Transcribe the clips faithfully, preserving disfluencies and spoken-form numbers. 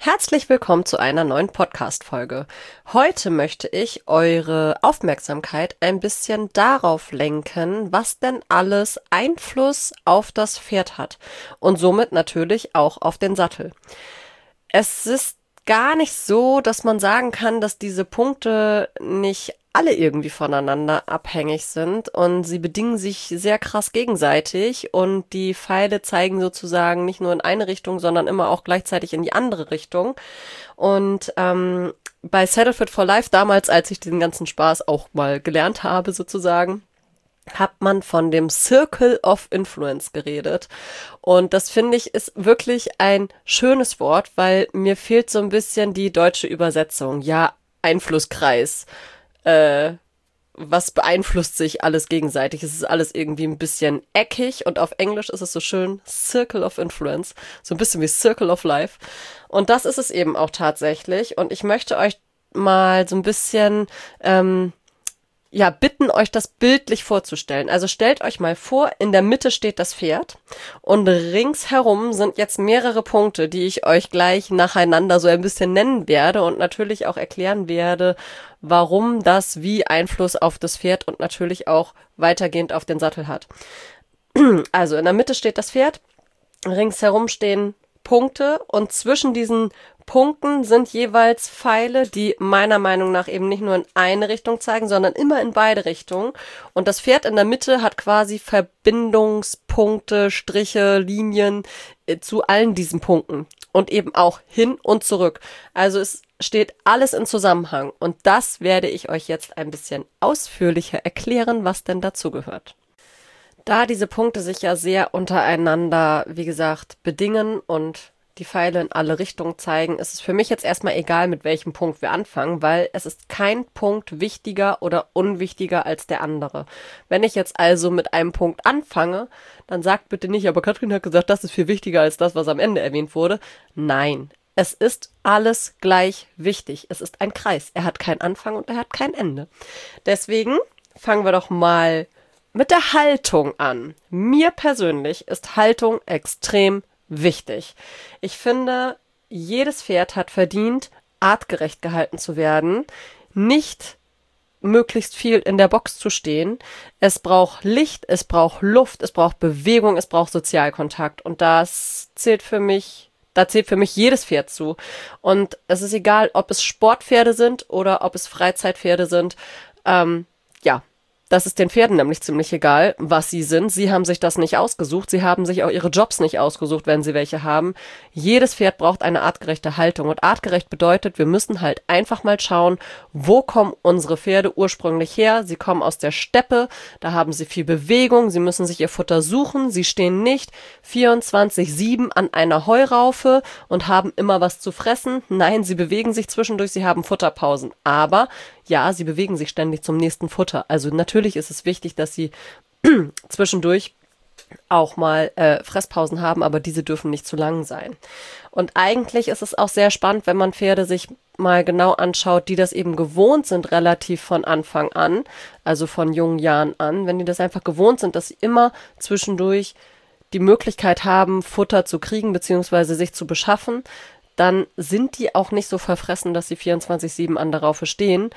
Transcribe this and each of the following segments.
Herzlich willkommen zu einer neuen Podcast-Folge. Heute möchte ich eure Aufmerksamkeit ein bisschen darauf lenken, was denn alles Einfluss auf das Pferd hat und somit natürlich auch auf den Sattel. Es ist gar nicht so, dass man sagen kann, dass diese Punkte nicht alle irgendwie voneinander abhängig sind und sie bedingen sich sehr krass gegenseitig und die Pfeile zeigen sozusagen nicht nur in eine Richtung, sondern immer auch gleichzeitig in die andere Richtung. Und ähm, bei Saddle Fit for Life damals, als ich diesen ganzen Spaß auch mal gelernt habe sozusagen, hat man von dem Circle of Influence geredet. Und das finde ich ist wirklich ein schönes Wort, weil mir fehlt so ein bisschen die deutsche Übersetzung. Ja, Einflusskreis. Äh, was beeinflusst sich alles gegenseitig? Es ist alles irgendwie ein bisschen eckig und auf Englisch ist es so schön Circle of Influence. So ein bisschen wie Circle of Life. Und das ist es eben auch tatsächlich. Und ich möchte euch mal so ein bisschen ähm, ja, bitten, euch das bildlich vorzustellen. Also stellt euch mal vor, in der Mitte steht das Pferd und ringsherum sind jetzt mehrere Punkte, die ich euch gleich nacheinander so ein bisschen nennen werde und natürlich auch erklären werde, warum das wie Einfluss auf das Pferd und natürlich auch weitergehend auf den Sattel hat. Also in der Mitte steht das Pferd, ringsherum stehen Punkte und zwischen diesen Punkten sind jeweils Pfeile, die meiner Meinung nach eben nicht nur in eine Richtung zeigen, sondern immer in beide Richtungen. Und das Pferd in der Mitte hat quasi Verbindungspunkte, Striche, Linien äh, zu allen diesen Punkten und eben auch hin und zurück. Also es steht alles in Zusammenhang und das werde ich euch jetzt ein bisschen ausführlicher erklären, was denn dazu gehört. Da diese Punkte sich ja sehr untereinander, wie gesagt, bedingen und die Pfeile in alle Richtungen zeigen, ist es für mich jetzt erstmal egal, mit welchem Punkt wir anfangen, weil es ist kein Punkt wichtiger oder unwichtiger als der andere. Wenn ich jetzt also mit einem Punkt anfange, dann sagt bitte nicht, aber Katrin hat gesagt, das ist viel wichtiger als das, was am Ende erwähnt wurde. Nein, es ist alles gleich wichtig. Es ist ein Kreis. Er hat keinen Anfang und er hat kein Ende. Deswegen fangen wir doch mal mit der Haltung an. Mir persönlich ist Haltung extrem wichtig. Ich finde, jedes Pferd hat verdient, artgerecht gehalten zu werden, nicht möglichst viel in der Box zu stehen. Es braucht Licht, es braucht Luft, es braucht Bewegung, es braucht Sozialkontakt und das zählt für mich, da zählt für mich jedes Pferd zu. Und es ist egal, ob es Sportpferde sind oder ob es Freizeitpferde sind. Ähm, ja, Das ist den Pferden nämlich ziemlich egal, was sie sind. Sie haben sich das nicht ausgesucht. Sie haben sich auch ihre Jobs nicht ausgesucht, wenn sie welche haben. Jedes Pferd braucht eine artgerechte Haltung. Und artgerecht bedeutet, wir müssen halt einfach mal schauen, wo kommen unsere Pferde ursprünglich her. Sie kommen aus der Steppe, da haben sie viel Bewegung. Sie müssen sich ihr Futter suchen. Sie stehen nicht vierundzwanzig sieben an einer Heuraufe und haben immer was zu fressen. Nein, sie bewegen sich zwischendurch, sie haben Futterpausen. Aber ja, sie bewegen sich ständig zum nächsten Futter. Also natürlich ist es wichtig, dass sie zwischendurch auch mal äh, Fresspausen haben, aber diese dürfen nicht zu lang sein. Und eigentlich ist es auch sehr spannend, wenn man Pferde sich mal genau anschaut, die das eben gewohnt sind, relativ von Anfang an, also von jungen Jahren an, wenn die das einfach gewohnt sind, dass sie immer zwischendurch die Möglichkeit haben, Futter zu kriegen bzw. sich zu beschaffen, dann sind die auch nicht so verfressen, dass sie vierundzwanzig sieben an der Raufe stehen,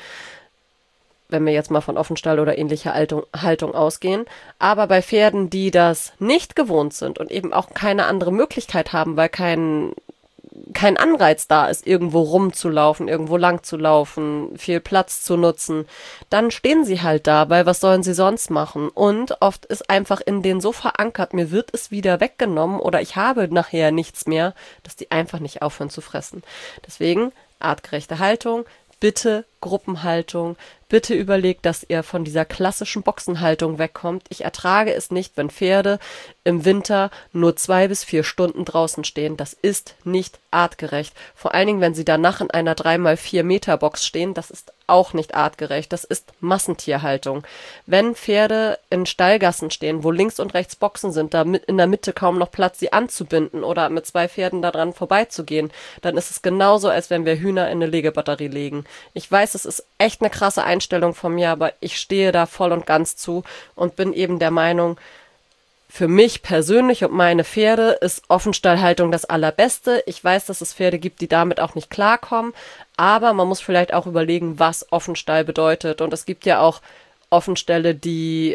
wenn wir jetzt mal von Offenstall oder ähnlicher Haltung, Haltung ausgehen. Aber bei Pferden, die das nicht gewohnt sind und eben auch keine andere Möglichkeit haben, weil kein, kein Anreiz da ist, irgendwo rumzulaufen, irgendwo lang zu laufen, viel Platz zu nutzen, dann stehen sie halt da, weil was sollen sie sonst machen? Und oft ist einfach in denen so verankert, mir wird es wieder weggenommen oder ich habe nachher nichts mehr, dass die einfach nicht aufhören zu fressen. Deswegen artgerechte Haltung, bitte Gruppenhaltung, bitte überlegt, dass ihr von dieser klassischen Boxenhaltung wegkommt. Ich ertrage es nicht, wenn Pferde im Winter nur zwei bis vier Stunden draußen stehen. Das ist nicht artgerecht. Vor allen Dingen, wenn sie danach in einer drei mal vier Meter Box stehen, das ist auch nicht artgerecht. Das ist Massentierhaltung. Wenn Pferde in Stallgassen stehen, wo links und rechts Boxen sind, da in der Mitte kaum noch Platz, sie anzubinden oder mit zwei Pferden daran vorbeizugehen, dann ist es genauso, als wenn wir Hühner in eine Legebatterie legen. Ich weiß, es ist echt eine krasse Einstellung von mir, aber ich stehe da voll und ganz zu und bin eben der Meinung, für mich persönlich und meine Pferde ist Offenstallhaltung das Allerbeste. Ich weiß, dass es Pferde gibt, die damit auch nicht klarkommen, aber man muss vielleicht auch überlegen, was Offenstall bedeutet. Und es gibt ja auch Offenställe, die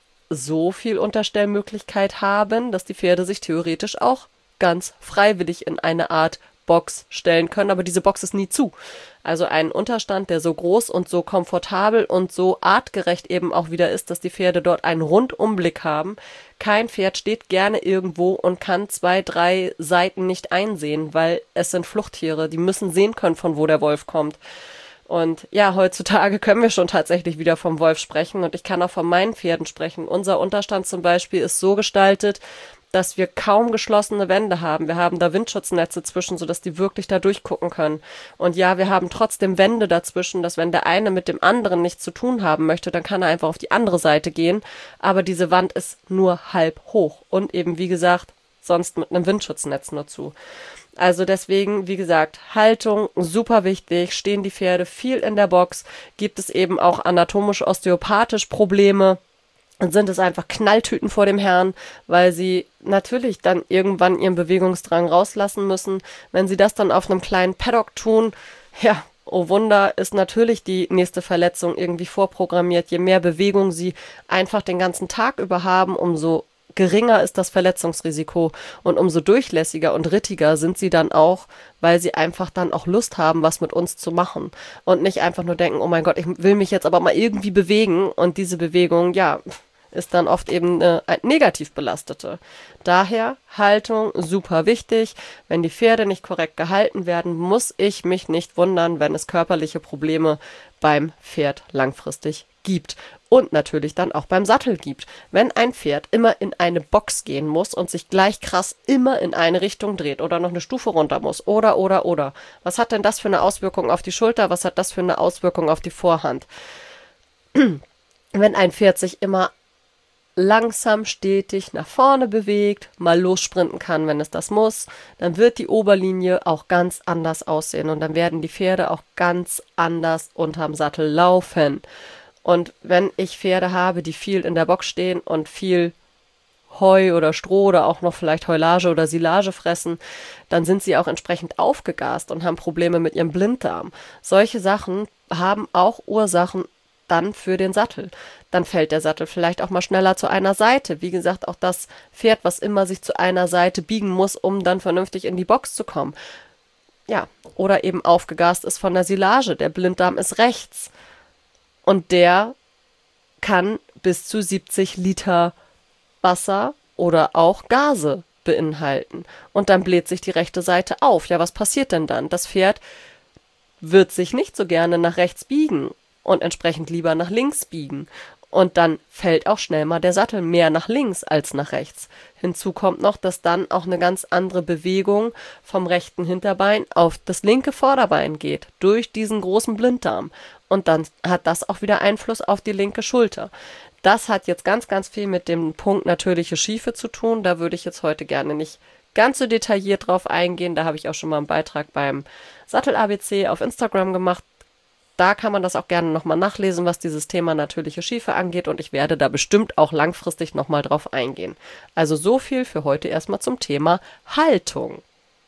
so viel Unterstellmöglichkeit haben, dass die Pferde sich theoretisch auch ganz freiwillig in eine Art Box stellen können, aber diese Box ist nie zu. Also ein Unterstand, der so groß und so komfortabel und so artgerecht eben auch wieder ist, dass die Pferde dort einen Rundumblick haben. Kein Pferd steht gerne irgendwo und kann zwei, drei Seiten nicht einsehen, weil es sind Fluchttiere, die müssen sehen können, von wo der Wolf kommt. Und ja, heutzutage können wir schon tatsächlich wieder vom Wolf sprechen und ich kann auch von meinen Pferden sprechen. Unser Unterstand zum Beispiel ist so gestaltet, dass wir kaum geschlossene Wände haben. Wir haben da Windschutznetze zwischen, sodass die wirklich da durchgucken können. Und ja, wir haben trotzdem Wände dazwischen, dass wenn der eine mit dem anderen nichts zu tun haben möchte, dann kann er einfach auf die andere Seite gehen. Aber diese Wand ist nur halb hoch und eben, wie gesagt, sonst mit einem Windschutznetz nur zu. Also deswegen, wie gesagt, Haltung super wichtig, stehen die Pferde viel in der Box, gibt es eben auch anatomisch-osteopathisch Probleme, dann sind es einfach Knalltüten vor dem Herrn, weil sie natürlich dann irgendwann ihren Bewegungsdrang rauslassen müssen. Wenn sie das dann auf einem kleinen Paddock tun, ja, oh Wunder, ist natürlich die nächste Verletzung irgendwie vorprogrammiert. Je mehr Bewegung sie einfach den ganzen Tag über haben, umso geringer ist das Verletzungsrisiko und umso durchlässiger und rittiger sind sie dann auch, weil sie einfach dann auch Lust haben, was mit uns zu machen und nicht einfach nur denken, oh mein Gott, ich will mich jetzt aber mal irgendwie bewegen und diese Bewegung, ja, ist dann oft eben eine negativ belastete. Daher Haltung super wichtig. Wenn die Pferde nicht korrekt gehalten werden, muss ich mich nicht wundern, wenn es körperliche Probleme beim Pferd langfristig gibt. Und natürlich dann auch beim Sattel gibt. Wenn ein Pferd immer in eine Box gehen muss und sich gleich krass immer in eine Richtung dreht oder noch eine Stufe runter muss oder, oder, oder. Was hat denn das für eine Auswirkung auf die Schulter? Was hat das für eine Auswirkung auf die Vorhand? Wenn ein Pferd sich immer langsam, stetig nach vorne bewegt, mal lossprinten kann, wenn es das muss, dann wird die Oberlinie auch ganz anders aussehen und dann werden die Pferde auch ganz anders unterm Sattel laufen. Und wenn ich Pferde habe, die viel in der Box stehen und viel Heu oder Stroh oder auch noch vielleicht Heulage oder Silage fressen, dann sind sie auch entsprechend aufgegast und haben Probleme mit ihrem Blinddarm. Solche Sachen haben auch Ursachen dann für den Sattel. Dann fällt der Sattel vielleicht auch mal schneller zu einer Seite. Wie gesagt, auch das Pferd, was immer sich zu einer Seite biegen muss, um dann vernünftig in die Box zu kommen. Ja, oder eben aufgegast ist von der Silage. Der Blinddarm ist rechts. Und der kann bis zu siebzig Liter Wasser oder auch Gase beinhalten. Und dann bläht sich die rechte Seite auf. Ja, was passiert denn dann? Das Pferd wird sich nicht so gerne nach rechts biegen und entsprechend lieber nach links biegen. Und dann fällt auch schnell mal der Sattel mehr nach links als nach rechts. Hinzu kommt noch, dass dann auch eine ganz andere Bewegung vom rechten Hinterbein auf das linke Vorderbein geht, durch diesen großen Blinddarm. Und dann hat das auch wieder Einfluss auf die linke Schulter. Das hat jetzt ganz, ganz viel mit dem Punkt natürliche Schiefe zu tun. Da würde ich jetzt heute gerne nicht ganz so detailliert drauf eingehen. Da habe ich auch schon mal einen Beitrag beim Sattel-A B C auf Instagram gemacht. Da kann man das auch gerne nochmal nachlesen, was dieses Thema natürliche Schiefe angeht und ich werde da bestimmt auch langfristig nochmal drauf eingehen. Also so viel für heute erstmal zum Thema Haltung.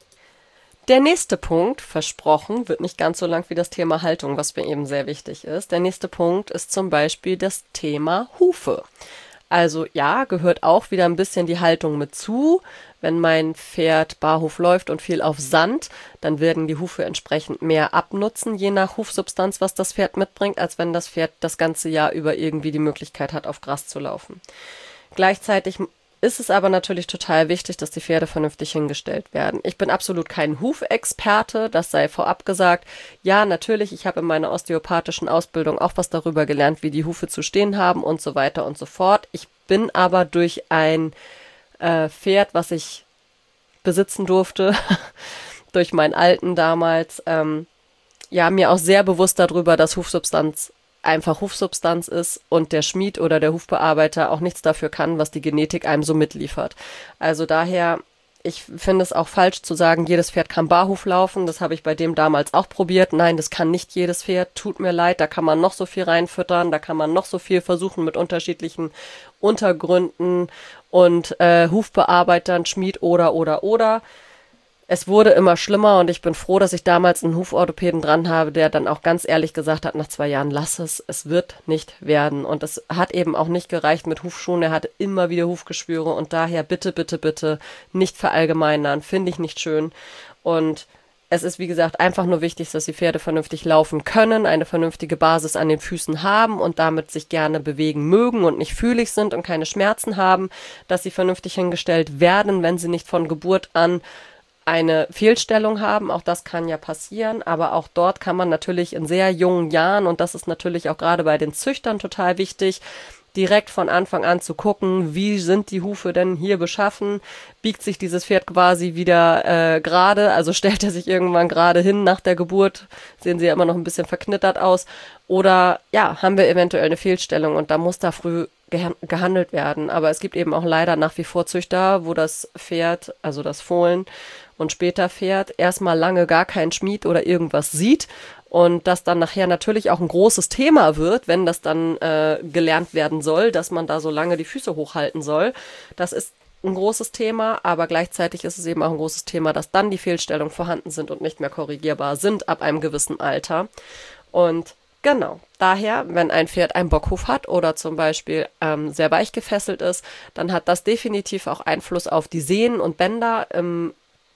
Der nächste Punkt, versprochen, wird nicht ganz so lang wie das Thema Haltung, was mir eben sehr wichtig ist. Der nächste Punkt ist zum Beispiel das Thema Hufe. Also ja, gehört auch wieder ein bisschen die Haltung mit zu. Wenn mein Pferd barhof läuft und viel auf Sand, dann werden die Hufe entsprechend mehr abnutzen, je nach Hufsubstanz, was das Pferd mitbringt, als wenn das Pferd das ganze Jahr über irgendwie die Möglichkeit hat, auf Gras zu laufen. Gleichzeitig ist es aber natürlich total wichtig, dass die Pferde vernünftig hingestellt werden. Ich bin absolut kein Hufexperte, das sei vorab gesagt. Ja, natürlich, ich habe in meiner osteopathischen Ausbildung auch was darüber gelernt, wie die Hufe zu stehen haben und so weiter und so fort. Ich bin aber durch ein äh, Pferd, was ich besitzen durfte, durch meinen Alten damals, ähm, ja, mir auch sehr bewusst darüber, dass Hufsubstanz einfach Hufsubstanz ist und der Schmied oder der Hufbearbeiter auch nichts dafür kann, was die Genetik einem so mitliefert. Also daher ich finde es auch falsch zu sagen, jedes Pferd kann Barhof laufen. Das habe ich bei dem damals auch probiert. Nein, das kann nicht jedes Pferd. Tut mir leid, da kann man noch so viel reinfüttern, da kann man noch so viel versuchen mit unterschiedlichen Untergründen und äh, Hufbearbeitern, Schmied oder, oder, oder. Es wurde immer schlimmer und ich bin froh, dass ich damals einen Huforthopäden dran habe, der dann auch ganz ehrlich gesagt hat, nach zwei Jahren, lass es, es wird nicht werden. Und es hat eben auch nicht gereicht mit Hufschuhen, er hatte immer wieder Hufgeschwüre und daher bitte, bitte, bitte nicht verallgemeinern, finde ich nicht schön. Und es ist, wie gesagt, einfach nur wichtig, dass die Pferde vernünftig laufen können, eine vernünftige Basis an den Füßen haben und damit sich gerne bewegen mögen und nicht fühlig sind und keine Schmerzen haben, dass sie vernünftig hingestellt werden, wenn sie nicht von Geburt an eine Fehlstellung haben, auch das kann ja passieren, aber auch dort kann man natürlich in sehr jungen Jahren, und das ist natürlich auch gerade bei den Züchtern total wichtig, direkt von Anfang an zu gucken, wie sind die Hufe denn hier beschaffen, biegt sich dieses Pferd quasi wieder äh, gerade, also stellt er sich irgendwann gerade hin nach der Geburt, sehen sie ja immer noch ein bisschen verknittert aus, oder ja, haben wir eventuell eine Fehlstellung und da muss da früh gehandelt werden, aber es gibt eben auch leider nach wie vor Züchter, wo das Pferd, also das Fohlen und später Pferd, erstmal lange gar keinen Schmied oder irgendwas sieht und das dann nachher natürlich auch ein großes Thema wird, wenn das dann äh, gelernt werden soll, dass man da so lange die Füße hochhalten soll. Das ist ein großes Thema, aber gleichzeitig ist es eben auch ein großes Thema, dass dann die Fehlstellungen vorhanden sind und nicht mehr korrigierbar sind ab einem gewissen Alter. Und genau, daher, wenn ein Pferd einen Bockhuf hat oder zum Beispiel ähm, sehr weich gefesselt ist, dann hat das definitiv auch Einfluss auf die Sehnen und Bänder im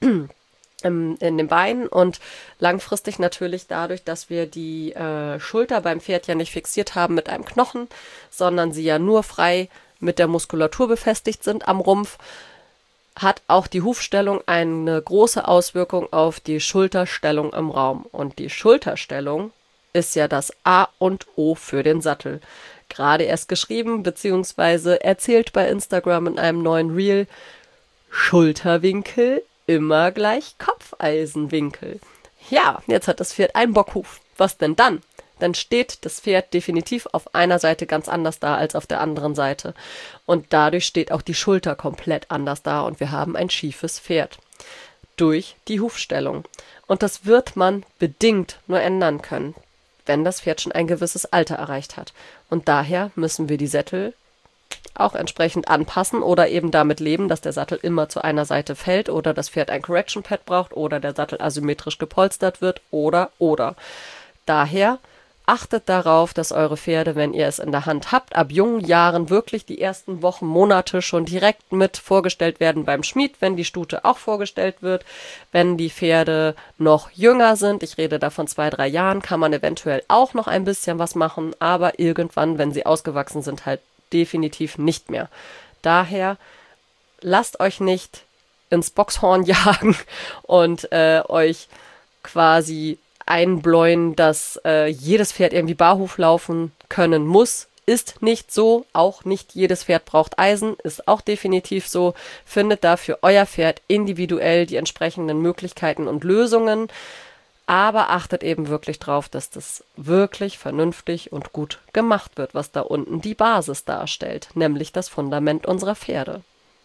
in den Beinen und langfristig natürlich dadurch, dass wir die äh, Schulter beim Pferd ja nicht fixiert haben mit einem Knochen, sondern sie ja nur frei mit der Muskulatur befestigt sind am Rumpf, hat auch die Hufstellung eine große Auswirkung auf die Schulterstellung im Raum. Und die Schulterstellung ist ja das A und O für den Sattel. Gerade erst geschrieben bzw. erzählt bei Instagram in einem neuen Reel, Schulterwinkel immer gleich Kopfeisenwinkel. Ja, jetzt hat das Pferd einen Bockhuf. Was denn dann? Dann steht das Pferd definitiv auf einer Seite ganz anders da als auf der anderen Seite. Und dadurch steht auch die Schulter komplett anders da und wir haben ein schiefes Pferd. Durch die Hufstellung. Und das wird man bedingt nur ändern können, wenn das Pferd schon ein gewisses Alter erreicht hat. Und daher müssen wir die Sättel auch entsprechend anpassen oder eben damit leben, dass der Sattel immer zu einer Seite fällt oder das Pferd ein Correction Pad braucht oder der Sattel asymmetrisch gepolstert wird oder, oder. Daher achtet darauf, dass eure Pferde, wenn ihr es in der Hand habt, ab jungen Jahren wirklich die ersten Wochen, Monate schon direkt mit vorgestellt werden beim Schmied, wenn die Stute auch vorgestellt wird. Wenn die Pferde noch jünger sind, ich rede da von zwei, drei Jahren, kann man eventuell auch noch ein bisschen was machen, aber irgendwann, wenn sie ausgewachsen sind, halt definitiv nicht mehr. Daher lasst euch nicht ins Boxhorn jagen und äh, euch quasi einbläuen, dass äh, jedes Pferd irgendwie Barhof laufen können muss. Ist nicht so. Auch nicht jedes Pferd braucht Eisen. Ist auch definitiv so. Findet da für euer Pferd individuell die entsprechenden Möglichkeiten und Lösungen. Aber achtet eben wirklich drauf, dass das wirklich vernünftig und gut gemacht wird, was da unten die Basis darstellt, nämlich das Fundament unserer Pferde.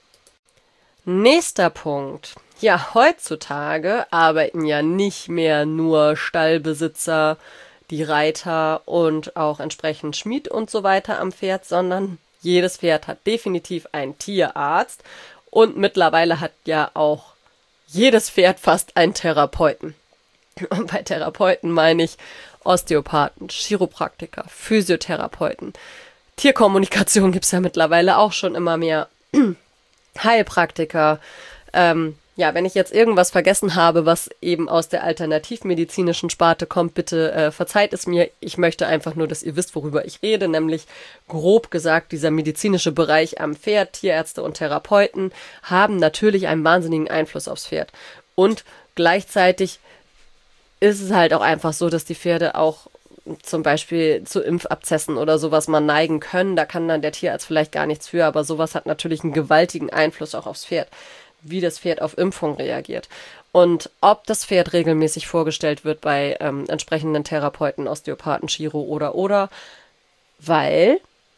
Nächster Punkt. Ja, heutzutage arbeiten ja nicht mehr nur Stallbesitzer, die Reiter und auch entsprechend Schmied und so weiter am Pferd, sondern jedes Pferd hat definitiv einen Tierarzt und mittlerweile hat ja auch jedes Pferd fast einen Therapeuten. Und bei Therapeuten meine ich Osteopathen, Chiropraktiker, Physiotherapeuten. Tierkommunikation gibt es ja mittlerweile auch schon immer mehr. Heilpraktiker. Ähm, ja, wenn ich jetzt irgendwas vergessen habe, was eben aus der alternativmedizinischen Sparte kommt, bitte äh, verzeiht es mir. Ich möchte einfach nur, dass ihr wisst, worüber ich rede, nämlich grob gesagt, dieser medizinische Bereich am Pferd, Tierärzte und Therapeuten haben natürlich einen wahnsinnigen Einfluss aufs Pferd. Und gleichzeitig ist es halt auch einfach so, dass die Pferde auch zum Beispiel zu Impfabzessen oder sowas mal neigen können. Da kann dann der Tierarzt vielleicht gar nichts für, aber sowas hat natürlich einen gewaltigen Einfluss auch aufs Pferd, wie das Pferd auf Impfung reagiert. Und ob das Pferd regelmäßig vorgestellt wird bei ähm, entsprechenden Therapeuten, Osteopathen, Chiro oder oder, weil,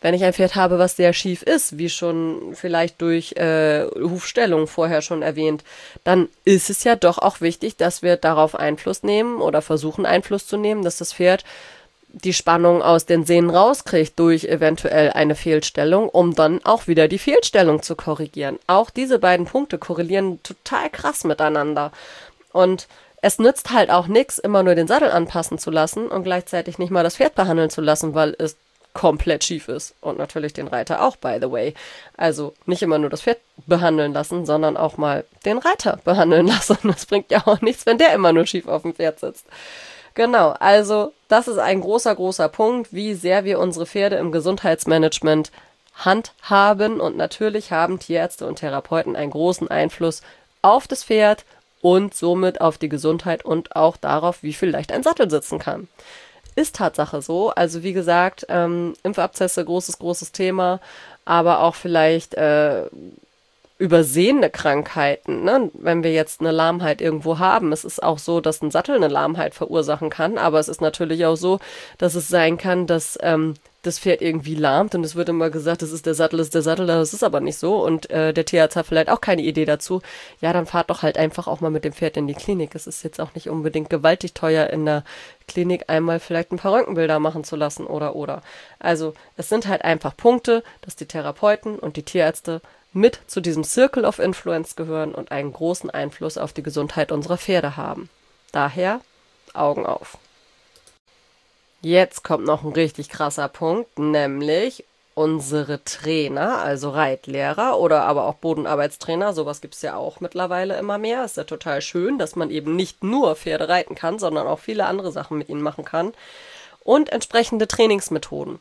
wenn ich ein Pferd habe, was sehr schief ist, wie schon vielleicht durch äh, Hufstellung vorher schon erwähnt, dann ist es ja doch auch wichtig, dass wir darauf Einfluss nehmen oder versuchen Einfluss zu nehmen, dass das Pferd die Spannung aus den Sehnen rauskriegt durch eventuell eine Fehlstellung, um dann auch wieder die Fehlstellung zu korrigieren. Auch diese beiden Punkte korrelieren total krass miteinander. Und es nützt halt auch nichts, immer nur den Sattel anpassen zu lassen und gleichzeitig nicht mal das Pferd behandeln zu lassen, weil es komplett schief ist. Und natürlich den Reiter auch, by the way. Also nicht immer nur das Pferd behandeln lassen, sondern auch mal den Reiter behandeln lassen. Das bringt ja auch nichts, wenn der immer nur schief auf dem Pferd sitzt. Genau, also das ist ein großer, großer Punkt, wie sehr wir unsere Pferde im Gesundheitsmanagement handhaben. Und natürlich haben Tierärzte und Therapeuten einen großen Einfluss auf das Pferd und somit auf die Gesundheit und auch darauf, wie viel leicht ein Sattel sitzen kann. Ist Tatsache so. Also wie gesagt, ähm, Impfabzesse, großes, großes Thema, aber auch vielleicht äh, übersehene Krankheiten, ne? Wenn wir jetzt eine Lahmheit irgendwo haben. Es ist auch so, dass ein Sattel eine Lahmheit verursachen kann, aber es ist natürlich auch so, dass es sein kann, dass ähm, das Pferd irgendwie lahmt und es wird immer gesagt, das ist der Sattel, das ist der Sattel, das ist aber nicht so und äh, der Tierarzt hat vielleicht auch keine Idee dazu. Ja, dann fahrt doch halt einfach auch mal mit dem Pferd in die Klinik. Es ist jetzt auch nicht unbedingt gewaltig teuer, in der Klinik einmal vielleicht ein paar Röntgenbilder machen zu lassen oder oder. Also es sind halt einfach Punkte, dass die Therapeuten und die Tierärzte mit zu diesem Circle of Influence gehören und einen großen Einfluss auf die Gesundheit unserer Pferde haben. Daher Augen auf. Jetzt kommt noch ein richtig krasser Punkt, nämlich unsere Trainer, also Reitlehrer oder aber auch Bodenarbeitstrainer, sowas gibt es ja auch mittlerweile immer mehr. Ist ja total schön, dass man eben nicht nur Pferde reiten kann, sondern auch viele andere Sachen mit ihnen machen kann. Und entsprechende Trainingsmethoden.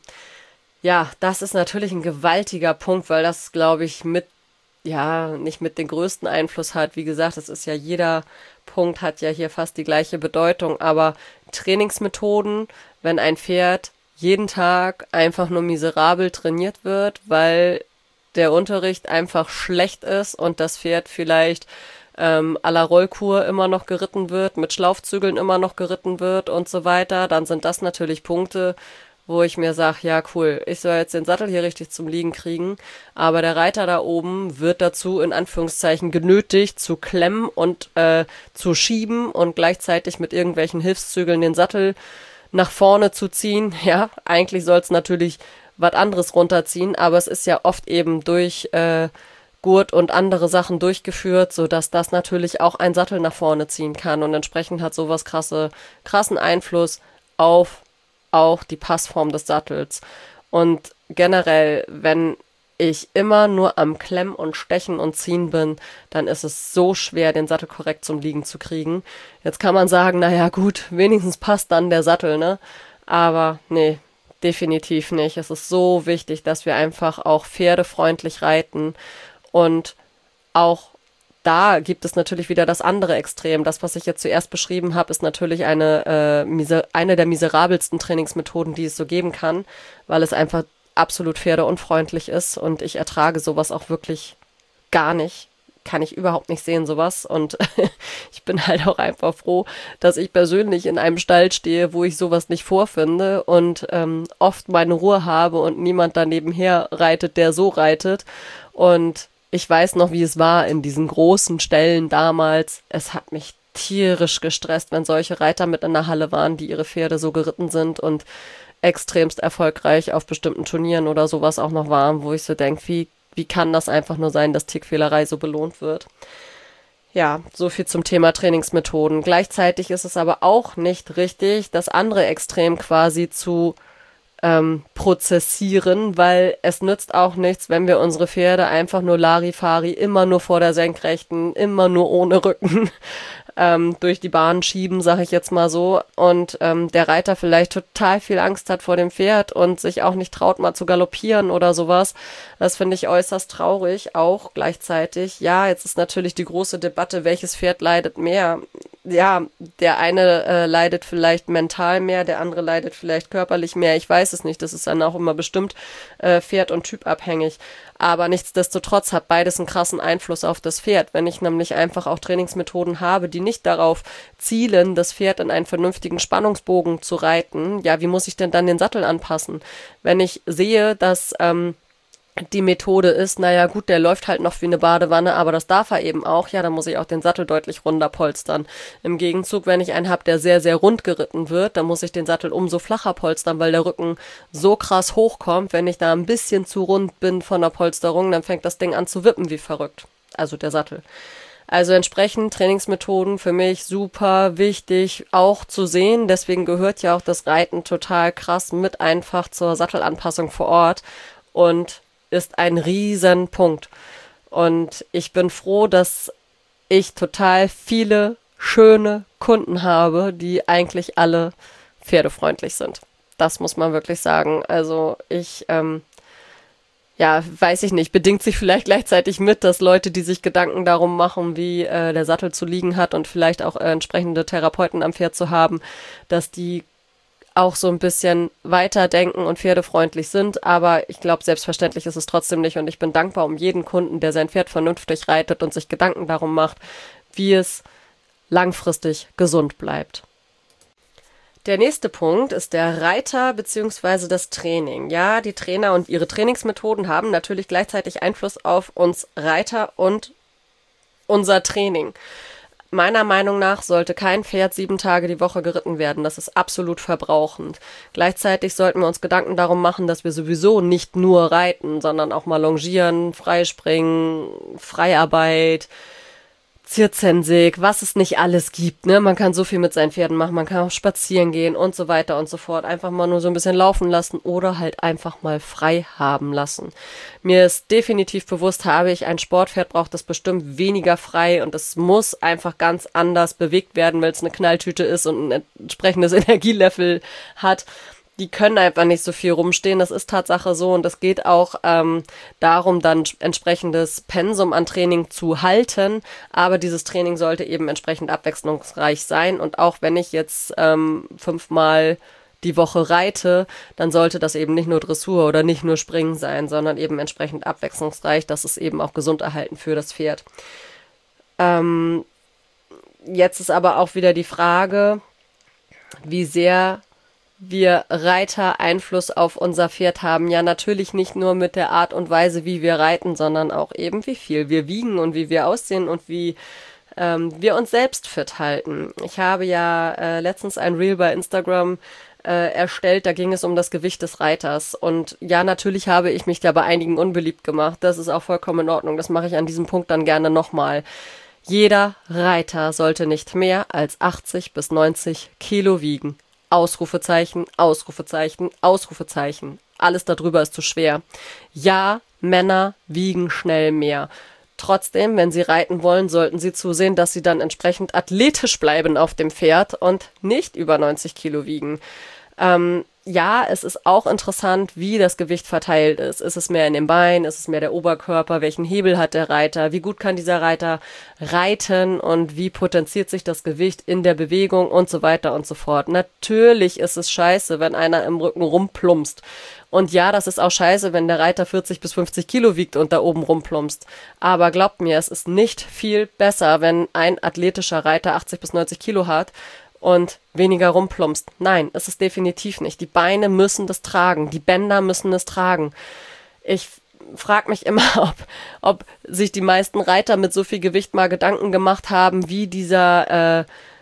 Ja, das ist natürlich ein gewaltiger Punkt, weil das, glaube ich, mit, ja, nicht mit den größten Einfluss hat. Wie gesagt, es ist ja jeder Punkt hat ja hier fast die gleiche Bedeutung, aber Trainingsmethoden, wenn ein Pferd jeden Tag einfach nur miserabel trainiert wird, weil der Unterricht einfach schlecht ist und das Pferd vielleicht ähm, à la Rollkur immer noch geritten wird, mit Schlaufzügeln immer noch geritten wird und so weiter, dann sind das natürlich Punkte, wo ich mir sage, ja cool, ich soll jetzt den Sattel hier richtig zum Liegen kriegen, aber der Reiter da oben wird dazu in Anführungszeichen genötigt zu klemmen und äh, zu schieben und gleichzeitig mit irgendwelchen Hilfszügeln den Sattel nach vorne zu ziehen. Ja, eigentlich soll es natürlich was anderes runterziehen, aber es ist ja oft eben durch äh, Gurt und andere Sachen durchgeführt, sodass das natürlich auch einen Sattel nach vorne ziehen kann und entsprechend hat sowas krasse, krassen Einfluss auf auch die Passform des Sattels. Und generell, wenn ich immer nur am Klemmen und Stechen und Ziehen bin, dann ist es so schwer, den Sattel korrekt zum Liegen zu kriegen. Jetzt kann man sagen, naja gut, wenigstens passt dann der Sattel, ne? Aber nee, definitiv nicht. Es ist so wichtig, dass wir einfach auch pferdefreundlich reiten und auch da gibt es natürlich wieder das andere Extrem. Das, was ich jetzt zuerst beschrieben habe, ist natürlich eine, äh, miser- eine der miserabelsten Trainingsmethoden, die es so geben kann, weil es einfach absolut pferdeunfreundlich ist und ich ertrage sowas auch wirklich gar nicht. Kann ich überhaupt nicht sehen, sowas. Und ich bin halt auch einfach froh, dass ich persönlich in einem Stall stehe, wo ich sowas nicht vorfinde und ähm, oft meine Ruhe habe und niemand daneben her reitet, der so reitet. Und ich weiß noch, wie es war in diesen großen Ställen damals. Es hat mich tierisch gestresst, wenn solche Reiter mit in der Halle waren, die ihre Pferde so geritten sind und extremst erfolgreich auf bestimmten Turnieren oder sowas auch noch waren, wo ich so denke, wie, wie kann das einfach nur sein, dass Tierquälerei so belohnt wird? Ja, so viel zum Thema Trainingsmethoden. Gleichzeitig ist es aber auch nicht richtig, das andere Extrem quasi zu ähm, prozessieren, weil es nützt auch nichts, wenn wir unsere Pferde einfach nur Larifari immer nur vor der Senkrechten, immer nur ohne Rücken ähm, durch die Bahn schieben, sag ich jetzt mal so, und ähm, der Reiter vielleicht total viel Angst hat vor dem Pferd und sich auch nicht traut, mal zu galoppieren oder sowas. Das finde ich äußerst traurig, auch gleichzeitig. Ja, jetzt ist natürlich die große Debatte, welches Pferd leidet mehr. ja, der eine äh, leidet vielleicht mental mehr, der andere leidet vielleicht körperlich mehr. Ich weiß es nicht. Das ist dann auch immer bestimmt äh, Pferd- und Typabhängig. Aber nichtsdestotrotz hat beides einen krassen Einfluss auf das Pferd. Wenn ich nämlich einfach auch Trainingsmethoden habe, die nicht darauf zielen, das Pferd in einen vernünftigen Spannungsbogen zu reiten, ja, wie muss ich denn dann den Sattel anpassen? Wenn ich sehe, dass ähm, die Methode ist, naja gut, der läuft halt noch wie eine Badewanne, aber das darf er eben auch, ja, dann muss ich auch den Sattel deutlich runder polstern. Im Gegenzug, wenn ich einen habe, der sehr, sehr rund geritten wird, dann muss ich den Sattel umso flacher polstern, weil der Rücken so krass hochkommt. Wenn ich da ein bisschen zu rund bin von der Polsterung, dann fängt das Ding an zu wippen wie verrückt. Also der Sattel. Also entsprechend Trainingsmethoden für mich super wichtig auch zu sehen. Deswegen gehört ja auch das Reiten total krass mit einfach zur Sattelanpassung vor Ort und ist ein Riesenpunkt. Und ich bin froh, dass ich total viele schöne Kunden habe, die eigentlich alle pferdefreundlich sind. Das muss man wirklich sagen. Also ich, ähm, ja, weiß ich nicht, bedingt sich vielleicht gleichzeitig mit, dass Leute, die sich Gedanken darum machen, wie äh, der Sattel zu liegen hat und vielleicht auch äh, entsprechende Therapeuten am Pferd zu haben, dass die auch so ein bisschen weiterdenken und pferdefreundlich sind, aber ich glaube, selbstverständlich ist es trotzdem nicht und ich bin dankbar um jeden Kunden, der sein Pferd vernünftig reitet und sich Gedanken darum macht, wie es langfristig gesund bleibt. Der nächste Punkt ist der Reiter bzw. das Training. Ja, die Trainer und ihre Trainingsmethoden haben natürlich gleichzeitig Einfluss auf uns Reiter und unser Training. Meiner Meinung nach sollte kein Pferd sieben Tage die Woche geritten werden. Das ist absolut verbrauchend. Gleichzeitig sollten wir uns Gedanken darum machen, dass wir sowieso nicht nur reiten, sondern auch mal longieren, Freispringen, Freiarbeit, Zirzensig, was es nicht alles gibt, ne? Man kann so viel mit seinen Pferden machen, man kann auch spazieren gehen und so weiter und so fort. Einfach mal nur so ein bisschen laufen lassen oder halt einfach mal frei haben lassen. Mir ist definitiv bewusst, habe ich ein Sportpferd, braucht das bestimmt weniger frei und es muss einfach ganz anders bewegt werden, weil es eine Knalltüte ist und ein entsprechendes Energielevel hat. Die können einfach nicht so viel rumstehen, das ist Tatsache so und es geht auch ähm, darum, dann entsprechendes Pensum an Training zu halten, aber dieses Training sollte eben entsprechend abwechslungsreich sein und auch wenn ich jetzt ähm, fünfmal die Woche reite, dann sollte das eben nicht nur Dressur oder nicht nur Springen sein, sondern eben entsprechend abwechslungsreich, das ist eben auch gesund erhalten für das Pferd. Ähm, jetzt ist aber auch wieder die Frage, wie sehr wir Reiter Einfluss auf unser Pferd haben. Ja, natürlich nicht nur mit der Art und Weise, wie wir reiten, sondern auch eben, wie viel wir wiegen und wie wir aussehen und wie ähm, wir uns selbst fit halten. Ich habe ja äh, letztens ein Reel bei Instagram äh, erstellt, da ging es um das Gewicht des Reiters. Und ja, natürlich habe ich mich da bei einigen unbeliebt gemacht. Das ist auch vollkommen in Ordnung. Das mache ich an diesem Punkt dann gerne nochmal. Jeder Reiter sollte nicht mehr als achtzig bis neunzig Kilo wiegen. Ausrufezeichen, Ausrufezeichen, Ausrufezeichen. Alles darüber ist zu schwer. Ja, Männer wiegen schnell mehr. Trotzdem, wenn sie reiten wollen, sollten sie zusehen, dass sie dann entsprechend athletisch bleiben auf dem Pferd und nicht über neunzig Kilo wiegen. Ähm, ja, es ist auch interessant, wie das Gewicht verteilt ist. Ist es mehr in den Beinen? Ist es mehr der Oberkörper? Welchen Hebel hat der Reiter? Wie gut kann dieser Reiter reiten? Und wie potenziert sich das Gewicht in der Bewegung? Und so weiter und so fort. Natürlich ist es scheiße, wenn einer im Rücken rumplumpst. Und ja, das ist auch scheiße, wenn der Reiter vierzig bis fünfzig Kilo wiegt und da oben rumplumpst. Aber glaubt mir, es ist nicht viel besser, wenn ein athletischer Reiter achtzig bis neunzig Kilo hat und weniger rumplumpst. Nein, es ist definitiv nicht. Die Beine müssen das tragen, die Bänder müssen es tragen. Ich frage mich immer, ob, ob sich die meisten Reiter mit so viel Gewicht mal Gedanken gemacht haben, wie dieser äh,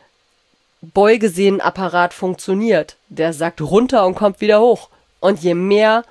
Beugesehnenapparat funktioniert. Der sackt runter und kommt wieder hoch. Und je mehr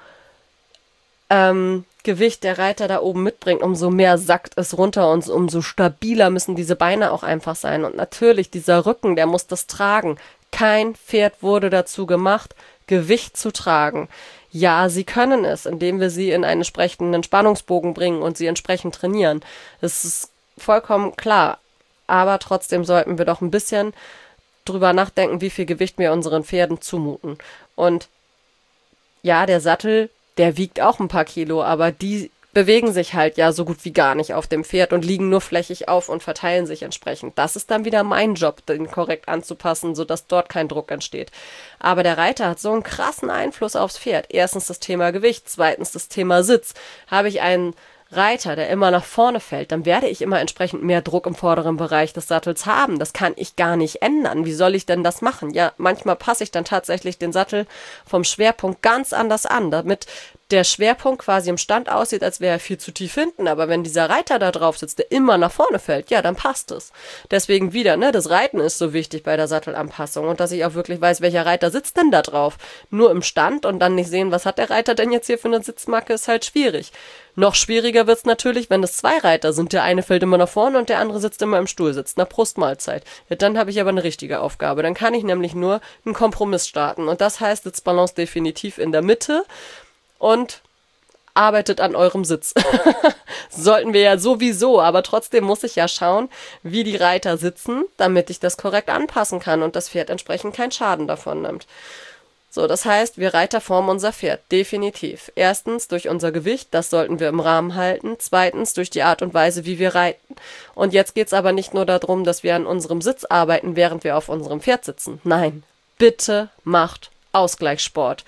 ähm, Gewicht der Reiter da oben mitbringt, umso mehr sackt es runter und umso stabiler müssen diese Beine auch einfach sein. Und natürlich, dieser Rücken, der muss das tragen. Kein Pferd wurde dazu gemacht, Gewicht zu tragen. Ja, sie können es, indem wir sie in einen entsprechenden Spannungsbogen bringen und sie entsprechend trainieren. Das ist vollkommen klar. Aber trotzdem sollten wir doch ein bisschen drüber nachdenken, wie viel Gewicht wir unseren Pferden zumuten. Und ja, der Sattel, der wiegt auch ein paar Kilo, aber die bewegen sich halt ja so gut wie gar nicht auf dem Pferd und liegen nur flächig auf und verteilen sich entsprechend. Das ist dann wieder mein Job, den korrekt anzupassen, sodass dort kein Druck entsteht. Aber der Reiter hat so einen krassen Einfluss aufs Pferd. Erstens das Thema Gewicht, zweitens das Thema Sitz. Habe ich einen Reiter, der immer nach vorne fällt, dann werde ich immer entsprechend mehr Druck im vorderen Bereich des Sattels haben. Das kann ich gar nicht ändern. Wie soll ich denn das machen? Ja, manchmal passe ich dann tatsächlich den Sattel vom Schwerpunkt ganz anders an, damit der Schwerpunkt quasi im Stand aussieht, als wäre er viel zu tief hinten. Aber wenn dieser Reiter da drauf sitzt, der immer nach vorne fällt, ja, dann passt es. Deswegen wieder, ne, das Reiten ist so wichtig bei der Sattelanpassung und dass ich auch wirklich weiß, welcher Reiter sitzt denn da drauf. Nur im Stand und dann nicht sehen, was hat der Reiter denn jetzt hier für eine Sitzmacke, ist halt schwierig. Noch schwieriger wird's natürlich, wenn es zwei Reiter sind. Der eine fällt immer nach vorne und der andere sitzt immer im Stuhl, sitzt einer Brustmahlzeit. Ja, dann habe ich aber eine richtige Aufgabe. Dann kann ich nämlich nur einen Kompromiss starten. Und das heißt Sitzbalance definitiv in der Mitte und arbeitet an eurem Sitz. Sollten wir ja sowieso, aber trotzdem muss ich ja schauen, wie die Reiter sitzen, damit ich das korrekt anpassen kann und das Pferd entsprechend keinen Schaden davon nimmt. So, das heißt, wir Reiter formen unser Pferd, definitiv. Erstens durch unser Gewicht, das sollten wir im Rahmen halten. Zweitens durch die Art und Weise, wie wir reiten. Und jetzt geht's aber nicht nur darum, dass wir an unserem Sitz arbeiten, während wir auf unserem Pferd sitzen. Nein, bitte macht Ausgleichssport.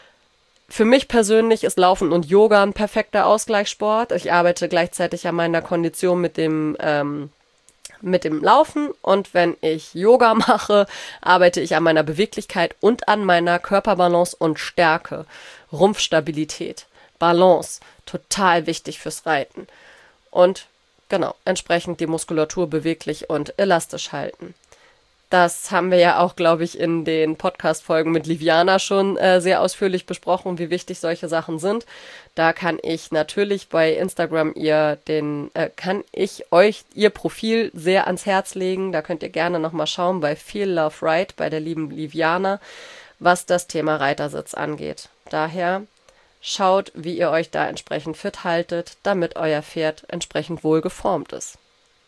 Für mich persönlich ist Laufen und Yoga ein perfekter Ausgleichssport. Ich arbeite gleichzeitig an meiner Kondition mit dem ähm, mit dem Laufen und wenn ich Yoga mache, arbeite ich an meiner Beweglichkeit und an meiner Körperbalance und Stärke. Rumpfstabilität, Balance, total wichtig fürs Reiten. Und genau, entsprechend die Muskulatur beweglich und elastisch halten. Das haben wir ja auch, glaube ich, in den Podcast-Folgen mit Liviana schon äh, sehr ausführlich besprochen, wie wichtig solche Sachen sind. Da kann ich natürlich bei Instagram ihr den, äh, kann ich euch ihr Profil sehr ans Herz legen. Da könnt ihr gerne nochmal schauen bei Feel Love Ride, bei der lieben Liviana, was das Thema Reitersitz angeht. Daher schaut, wie ihr euch da entsprechend fit haltet, damit euer Pferd entsprechend wohl geformt ist.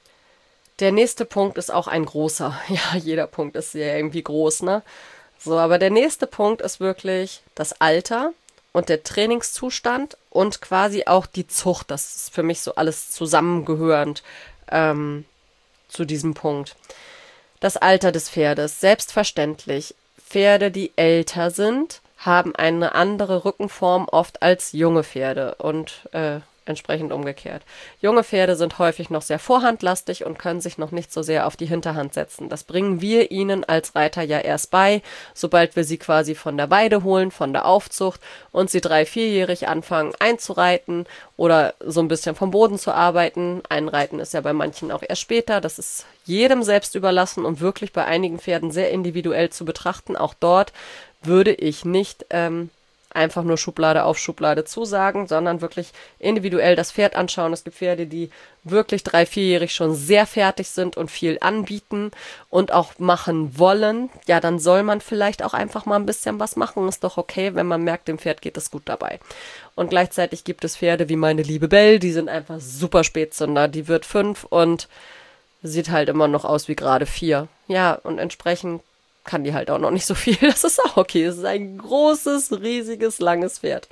Der nächste Punkt ist auch ein großer. Ja, jeder Punkt ist ja irgendwie groß, ne? So, aber der nächste Punkt ist wirklich das Alter und der Trainingszustand und quasi auch die Zucht. Das ist für mich so alles zusammengehörend ähm, zu diesem Punkt. Das Alter des Pferdes. Selbstverständlich. Pferde, die älter sind, haben eine andere Rückenform oft als junge Pferde und äh, entsprechend umgekehrt. Junge Pferde sind häufig noch sehr vorhandlastig und können sich noch nicht so sehr auf die Hinterhand setzen. Das bringen wir ihnen als Reiter ja erst bei, sobald wir sie quasi von der Weide holen, von der Aufzucht und sie drei-, vierjährig anfangen einzureiten oder so ein bisschen vom Boden zu arbeiten. Einreiten ist ja bei manchen auch erst später. Das ist jedem selbst überlassen und wirklich bei einigen Pferden sehr individuell zu betrachten. Auch dort würde ich nicht ähm, einfach nur Schublade auf Schublade zusagen, sondern wirklich individuell das Pferd anschauen. Es gibt Pferde, die wirklich drei-, vierjährig schon sehr fertig sind und viel anbieten und auch machen wollen. Ja, dann soll man vielleicht auch einfach mal ein bisschen was machen. Ist doch okay, wenn man merkt, dem Pferd geht es gut dabei. Und gleichzeitig gibt es Pferde wie meine liebe Belle, die sind einfach super Spätzünder. Die wird fünf und sieht halt immer noch aus wie gerade vier. Ja, und entsprechend kann die halt auch noch nicht so viel. Das ist auch okay. Es ist ein großes, riesiges, langes Pferd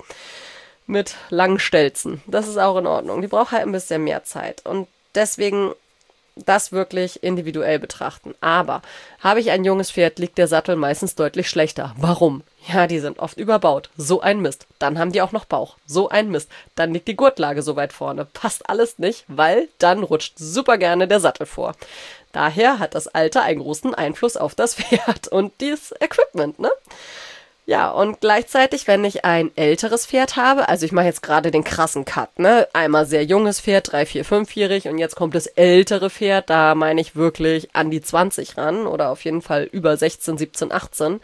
mit langen Stelzen. Das ist auch in Ordnung. Die braucht halt ein bisschen mehr Zeit. Und deswegen das wirklich individuell betrachten. Aber habe ich ein junges Pferd, liegt der Sattel meistens deutlich schlechter. Warum? Ja, die sind oft überbaut. So ein Mist. Dann haben die auch noch Bauch. So ein Mist. Dann liegt die Gurtlage so weit vorne. Passt alles nicht, weil dann rutscht super gerne der Sattel vor. Daher hat das Alter einen großen Einfluss auf das Pferd und das Equipment, ne? Ja, und gleichzeitig, wenn ich ein älteres Pferd habe, also ich mache jetzt gerade den krassen Cut, ne? Einmal sehr junges Pferd, drei-, vier-, fünfjährig und jetzt kommt das ältere Pferd, da meine ich wirklich an die zwanzig ran oder auf jeden Fall über sechzehn, siebzehn, achtzehn.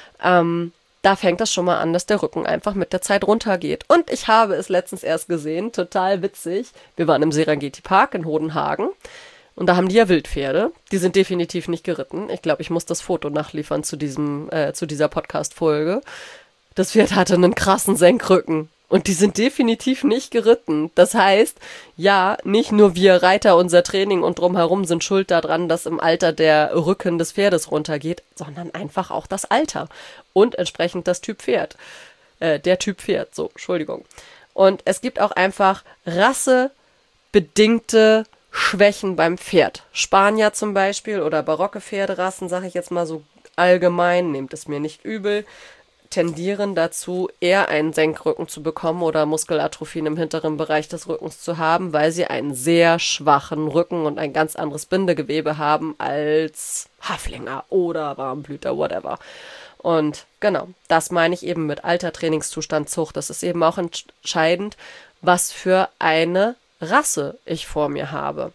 Ähm, da fängt das schon mal an, dass der Rücken einfach mit der Zeit runtergeht. Und ich habe es letztens erst gesehen, total witzig. Wir waren im Serengeti Park in Hodenhagen. Und da haben die ja Wildpferde. Die sind definitiv nicht geritten. Ich glaube, ich muss das Foto nachliefern zu diesem, äh, zu dieser Podcast-Folge. Das Pferd hatte einen krassen Senkrücken. Und die sind definitiv nicht geritten. Das heißt, ja, nicht nur wir Reiter, unser Training und drumherum sind schuld daran, dass im Alter der Rücken des Pferdes runtergeht, sondern einfach auch das Alter. Und entsprechend das Typ Pferd. Äh, der Typ Pferd, so, Entschuldigung. Und es gibt auch einfach rassebedingte Schwächen beim Pferd. Spanier zum Beispiel oder barocke Pferderassen, sage ich jetzt mal so allgemein, nehmt es mir nicht übel, tendieren dazu, eher einen Senkrücken zu bekommen oder Muskelatrophien im hinteren Bereich des Rückens zu haben, weil sie einen sehr schwachen Rücken und ein ganz anderes Bindegewebe haben als Haflinger oder Warmblüter, whatever. Und genau, das meine ich eben mit Alter, Trainingszustand, Zucht. Das ist eben auch entscheidend, was für eine Rasse ich vor mir habe.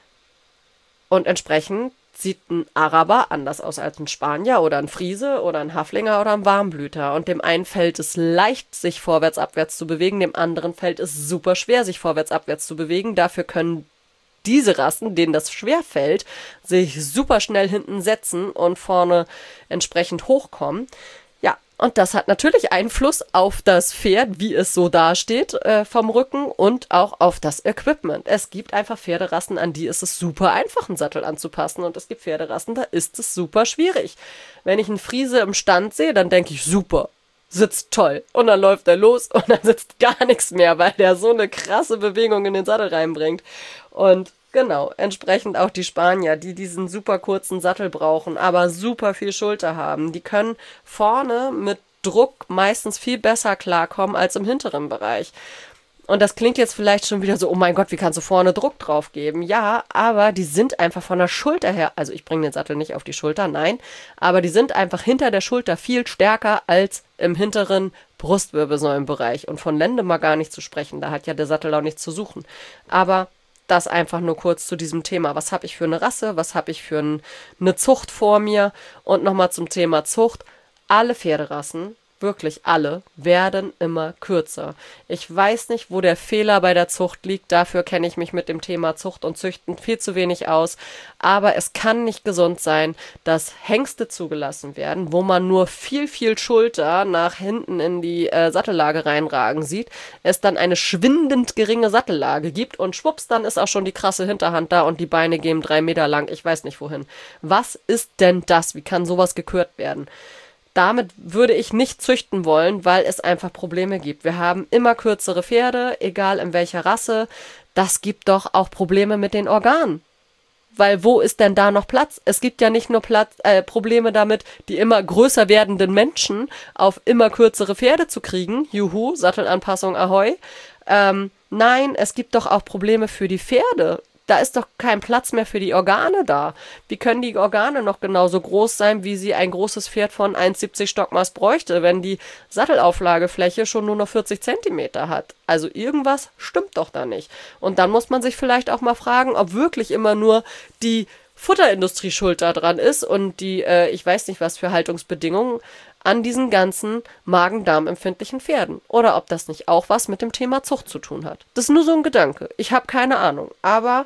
Und entsprechend sieht ein Araber anders aus als ein Spanier oder ein Friese oder ein Haflinger oder ein Warmblüter. Und dem einen fällt es leicht, sich vorwärts, abwärts zu bewegen, dem anderen fällt es super schwer, sich vorwärts, abwärts zu bewegen. Dafür können diese Rassen, denen das schwer fällt, sich super schnell hinten setzen und vorne entsprechend hochkommen. Ja, und das hat natürlich Einfluss auf das Pferd, wie es so dasteht äh, vom Rücken und auch auf das Equipment. Es gibt einfach Pferderassen, an die ist es super einfach, einen Sattel anzupassen und es gibt Pferderassen, da ist es super schwierig. Wenn ich einen Friese im Stand sehe, dann denke ich, super, sitzt toll. Und dann läuft er los und dann sitzt gar nichts mehr, weil der so eine krasse Bewegung in den Sattel reinbringt. Und genau, entsprechend auch die Spanier, die diesen super kurzen Sattel brauchen, aber super viel Schulter haben. Die können vorne mit Druck meistens viel besser klarkommen als im hinteren Bereich. Und das klingt jetzt vielleicht schon wieder so, oh mein Gott, wie kannst du vorne Druck drauf geben? Ja, aber die sind einfach von der Schulter her, also ich bringe den Sattel nicht auf die Schulter, nein, aber die sind einfach hinter der Schulter viel stärker als im hinteren Brustwirbelsäulenbereich. Und von Lende mal gar nicht zu sprechen, da hat ja der Sattel auch nichts zu suchen. Aber das einfach nur kurz zu diesem Thema. Was habe ich für eine Rasse? Was habe ich für ein, eine Zucht vor mir? Und nochmal zum Thema Zucht. Alle Pferderassen, wirklich alle, werden immer kürzer. Ich weiß nicht, wo der Fehler bei der Zucht liegt. Dafür kenne ich mich mit dem Thema Zucht und Züchten viel zu wenig aus. Aber es kann nicht gesund sein, dass Hengste zugelassen werden, wo man nur viel, viel Schulter nach hinten in die äh, Sattellage reinragen sieht, es dann eine schwindend geringe Sattellage gibt und schwupps, dann ist auch schon die krasse Hinterhand da und die Beine gehen drei Meter lang. Ich weiß nicht wohin. Was ist denn das? Wie kann sowas gekürt werden? Damit würde ich nicht züchten wollen, weil es einfach Probleme gibt. Wir haben immer kürzere Pferde, egal in welcher Rasse. Das gibt doch auch Probleme mit den Organen. Weil wo ist denn da noch Platz? Es gibt ja nicht nur Platz, äh, Probleme damit, die immer größer werdenden Menschen auf immer kürzere Pferde zu kriegen. Juhu, Sattelanpassung, ahoi. Ähm, nein, es gibt doch auch Probleme für die Pferde. Da ist doch kein Platz mehr für die Organe da. Wie können die Organe noch genauso groß sein, wie sie ein großes Pferd von eins Komma siebzig Stockmaß bräuchte, wenn die Sattelauflagefläche schon nur noch vierzig Zentimeter hat? Also irgendwas stimmt doch da nicht. Und dann muss man sich vielleicht auch mal fragen, ob wirklich immer nur die Futterindustrie schuld daran ist und die, äh, ich weiß nicht was für Haltungsbedingungen an diesen ganzen Magen-Darm-empfindlichen Pferden. Oder ob das nicht auch was mit dem Thema Zucht zu tun hat. Das ist nur so ein Gedanke. Ich habe keine Ahnung. Aber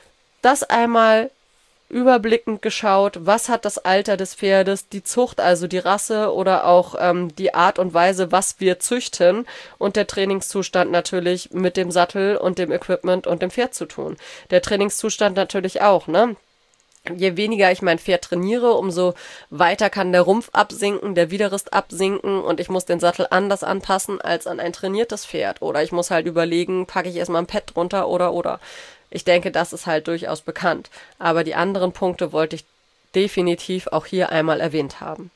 das einmal überblickend geschaut, was hat das Alter des Pferdes, die Zucht, also die Rasse oder auch ähm, die Art und Weise, was wir züchten und der Trainingszustand natürlich mit dem Sattel und dem Equipment und dem Pferd zu tun. Der Trainingszustand natürlich auch, ne? Je weniger ich mein Pferd trainiere, umso weiter kann der Rumpf absinken, der Widerrist absinken und ich muss den Sattel anders anpassen als an ein trainiertes Pferd. Oder ich muss halt überlegen, packe ich erstmal ein Pad drunter oder oder. Ich denke, das ist halt durchaus bekannt. Aber die anderen Punkte wollte ich definitiv auch hier einmal erwähnt haben.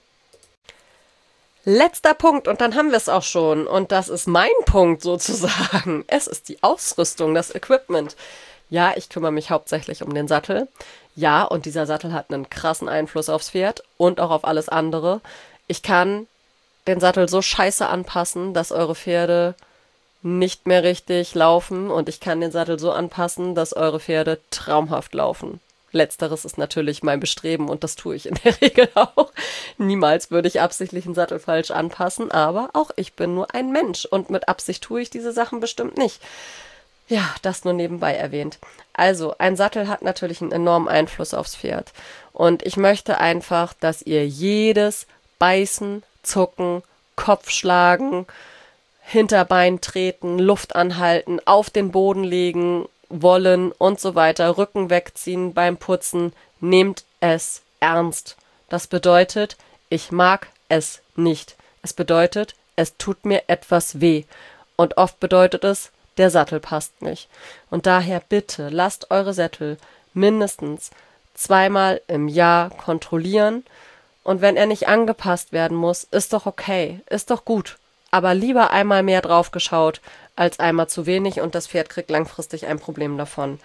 Letzter Punkt und dann haben wir es auch schon. Und das ist mein Punkt sozusagen. Es ist die Ausrüstung, das Equipment. Ja, ich kümmere mich hauptsächlich um den Sattel. Ja, und dieser Sattel hat einen krassen Einfluss aufs Pferd und auch auf alles andere. Ich kann den Sattel so scheiße anpassen, dass eure Pferde nicht mehr richtig laufen und ich kann den Sattel so anpassen, dass eure Pferde traumhaft laufen. Letzteres ist natürlich mein Bestreben und das tue ich in der Regel auch. Niemals würde ich absichtlich einen Sattel falsch anpassen, aber auch ich bin nur ein Mensch und mit Absicht tue ich diese Sachen bestimmt nicht. Ja, das nur nebenbei erwähnt. Also, ein Sattel hat natürlich einen enormen Einfluss aufs Pferd. Und ich möchte einfach, dass ihr jedes Beißen, Zucken, Kopfschlagen, Hinterbein treten, Luft anhalten, auf den Boden legen wollen und so weiter, Rücken wegziehen beim Putzen, nehmt es ernst. Das bedeutet, ich mag es nicht. Es bedeutet, es tut mir etwas weh. Und oft bedeutet es, der Sattel passt nicht. Und daher bitte lasst eure Sättel mindestens zweimal im Jahr kontrollieren. Und wenn er nicht angepasst werden muss, ist doch okay, ist doch gut. Aber lieber einmal mehr drauf geschaut, als einmal zu wenig und das Pferd kriegt langfristig ein Problem davon.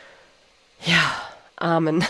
Ja, Amen.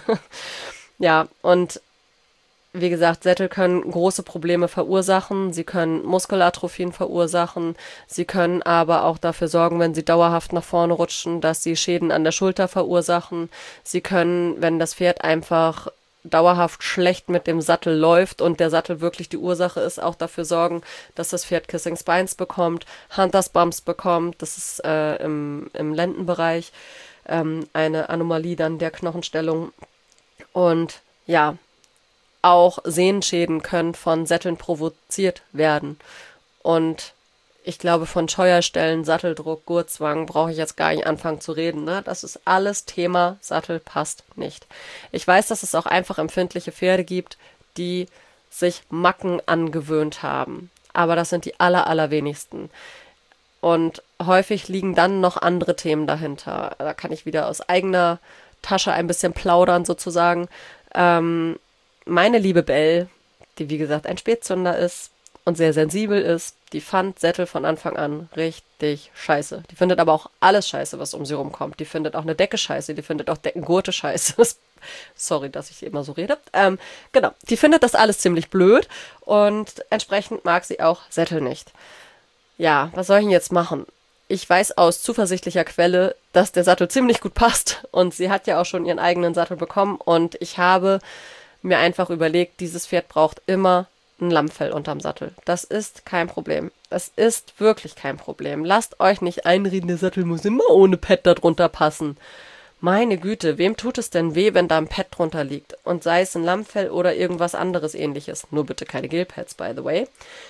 Ja, und wie gesagt, Sättel können große Probleme verursachen, sie können Muskelatrophien verursachen, sie können aber auch dafür sorgen, wenn sie dauerhaft nach vorne rutschen, dass sie Schäden an der Schulter verursachen. Sie können, wenn das Pferd einfach dauerhaft schlecht mit dem Sattel läuft und der Sattel wirklich die Ursache ist, auch dafür sorgen, dass das Pferd Kissing Spines bekommt, Hunters Bumps bekommt, das ist äh, im, im Lendenbereich ähm, eine Anomalie dann der Knochenstellung. Und ja, auch Sehenschäden können von Sätteln provoziert werden. Und ich glaube, von Scheuerstellen, Satteldruck, Gurtzwang brauche ich jetzt gar nicht anfangen zu reden. Ne? Das ist alles Thema, Sattel passt nicht. Ich weiß, dass es auch einfach empfindliche Pferde gibt, die sich Macken angewöhnt haben. Aber das sind die aller, allerwenigsten. Und häufig liegen dann noch andere Themen dahinter. Da kann ich wieder aus eigener Tasche ein bisschen plaudern sozusagen. Ähm, meine liebe Belle, die wie gesagt ein Spätzünder ist und sehr sensibel ist, die fand Sättel von Anfang an richtig scheiße. Die findet aber auch alles scheiße, was um sie rumkommt. Die findet auch eine Decke scheiße, die findet auch Deckengurte scheiße. Sorry, dass ich immer so rede. Ähm, genau, die findet das alles ziemlich blöd und entsprechend mag sie auch Sättel nicht. Ja, was soll ich denn jetzt machen? Ich weiß aus zuversichtlicher Quelle, dass der Sattel ziemlich gut passt und sie hat ja auch schon ihren eigenen Sattel bekommen und ich habe mir einfach überlegt, dieses Pferd braucht immer ein Lammfell unterm Sattel. Das ist kein Problem. Das ist wirklich kein Problem. Lasst euch nicht einreden, der Sattel muss immer ohne Pad da drunter passen. Meine Güte, wem tut es denn weh, wenn da ein Pad drunter liegt? Und sei es ein Lammfell oder irgendwas anderes ähnliches. Nur bitte keine Gelpads, by the way.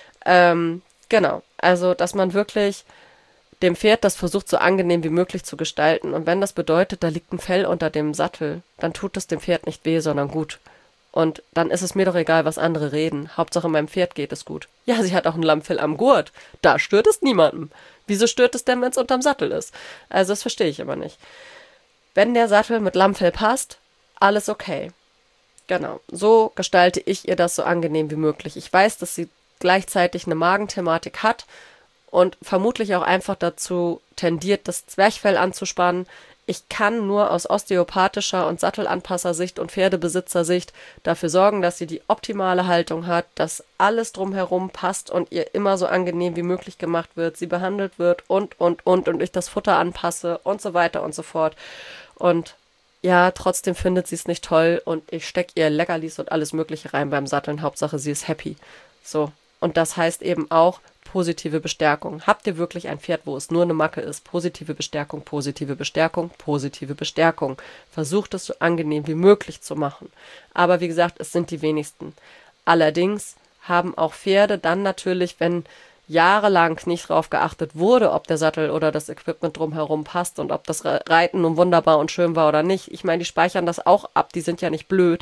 Ähm, genau. Also, dass man wirklich dem Pferd das versucht, so angenehm wie möglich zu gestalten. Und wenn das bedeutet, da liegt ein Fell unter dem Sattel, dann tut es dem Pferd nicht weh, sondern gut. Und dann ist es mir doch egal, was andere reden. Hauptsache meinem Pferd geht es gut. Ja, sie hat auch ein Lammfell am Gurt. Da stört es niemandem. Wieso stört es denn, wenn es unterm Sattel ist? Also das verstehe ich immer nicht. Wenn der Sattel mit Lammfell passt, alles okay. Genau, so gestalte ich ihr das so angenehm wie möglich. Ich weiß, dass sie gleichzeitig eine Magenthematik hat und vermutlich auch einfach dazu tendiert, das Zwerchfell anzuspannen. Ich kann nur aus osteopathischer und Sattelanpassersicht und Pferdebesitzersicht dafür sorgen, dass sie die optimale Haltung hat, dass alles drumherum passt und ihr immer so angenehm wie möglich gemacht wird, sie behandelt wird und, und, und und ich das Futter anpasse und so weiter und so fort. Und ja, trotzdem findet sie es nicht toll und ich stecke ihr Leckerlis und alles Mögliche rein beim Satteln. Hauptsache, sie ist happy. So. Und das heißt eben auch positive Bestärkung. Habt ihr wirklich ein Pferd, wo es nur eine Macke ist? Positive Bestärkung, positive Bestärkung, positive Bestärkung. Versucht es so angenehm wie möglich zu machen. Aber wie gesagt, es sind die wenigsten. Allerdings haben auch Pferde dann natürlich, wenn jahrelang nicht darauf geachtet wurde, ob der Sattel oder das Equipment drumherum passt und ob das Reiten nun wunderbar und schön war oder nicht. Ich meine, die speichern das auch ab, die sind ja nicht blöd.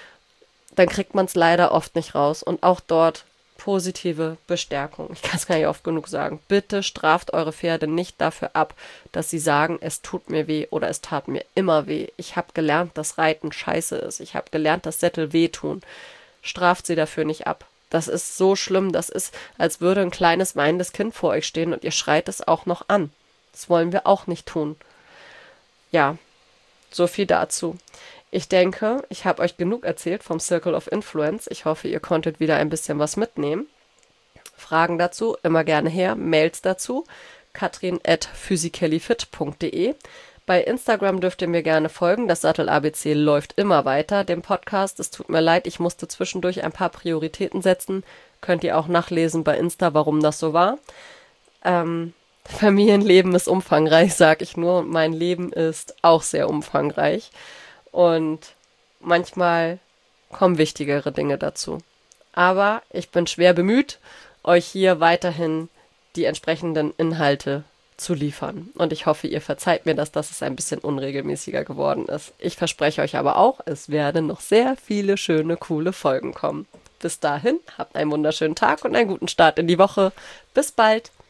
Dann kriegt man es leider oft nicht raus. Und auch dort positive Bestärkung. Ich kann es gar nicht oft genug sagen. Bitte straft eure Pferde nicht dafür ab, dass sie sagen, es tut mir weh oder es tat mir immer weh. Ich habe gelernt, dass Reiten scheiße ist. Ich habe gelernt, dass Sättel wehtun. Straft sie dafür nicht ab. Das ist so schlimm. Das ist, als würde ein kleines weinendes Kind vor euch stehen und ihr schreit es auch noch an. Das wollen wir auch nicht tun. Ja, so viel dazu. Ich denke, ich habe euch genug erzählt vom Circle of Influence. Ich hoffe, ihr konntet wieder ein bisschen was mitnehmen. Fragen dazu immer gerne her, Mails dazu, katrin at physicallyfit punkt de. Bei Instagram dürft ihr mir gerne folgen, das Sattel-A B C läuft immer weiter, dem Podcast. Es tut mir leid, ich musste zwischendurch ein paar Prioritäten setzen. Könnt ihr auch nachlesen bei Insta, warum das so war. Ähm, Familienleben ist umfangreich, sag ich nur, und mein Leben ist auch sehr umfangreich. Und manchmal kommen wichtigere Dinge dazu. Aber ich bin schwer bemüht, euch hier weiterhin die entsprechenden Inhalte zu liefern. Und ich hoffe, ihr verzeiht mir das, dass es ein bisschen unregelmäßiger geworden ist. Ich verspreche euch aber auch, es werden noch sehr viele schöne, coole Folgen kommen. Bis dahin, habt einen wunderschönen Tag und einen guten Start in die Woche. Bis bald!